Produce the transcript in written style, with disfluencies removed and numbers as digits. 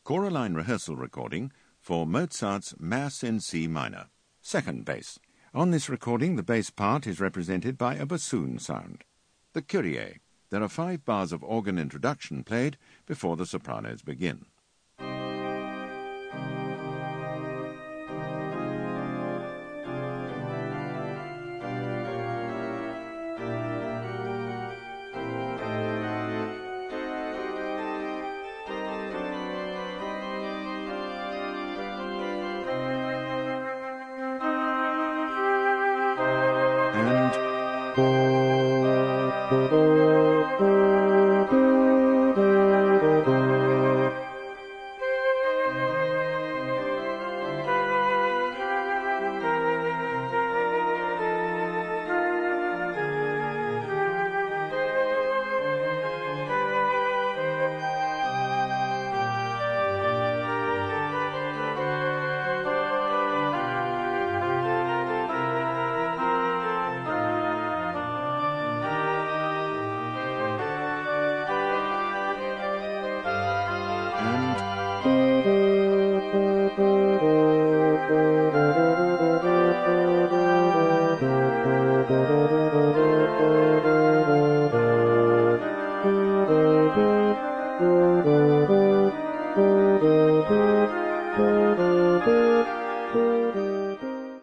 Choraline rehearsal recording for Mozart's Mass in C minor. Second bass. On this recording, the bass part is represented by a bassoon sound. The Kyrie. There are 5 bars of organ introduction played before the sopranos begin.